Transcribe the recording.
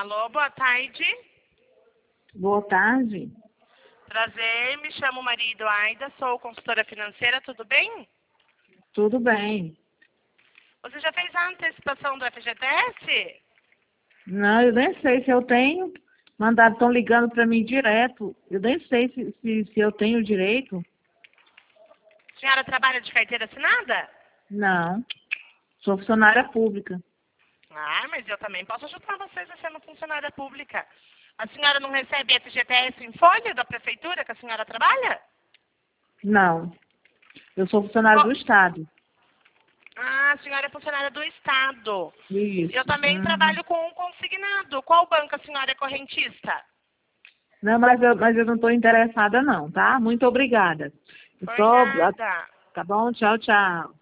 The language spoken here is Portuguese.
Alô, boa tarde. Boa tarde. Prazer, me chamo Maria Eduarda, sou consultora financeira, tudo bem? Tudo bem. Você já fez a antecipação do FGTS? Não, eu nem sei se eu tenho. Mandaram, estão ligando para mim direto. Eu nem sei se eu tenho direito. A senhora trabalha de carteira assinada? Não. Sou funcionária pública. Ah, mas eu também posso ajudar vocês a ser uma funcionária pública. A senhora não recebe FGTS em folha da prefeitura que a senhora trabalha? Não. Eu sou funcionária do Estado. Ah, a senhora é funcionária do Estado. Isso. Eu também trabalho com um consignado. Qual banco a senhora é correntista? Não, mas eu não estou interessada não, tá? Muito obrigada. Eu Por só, nada. tá bom? Tchau, tchau.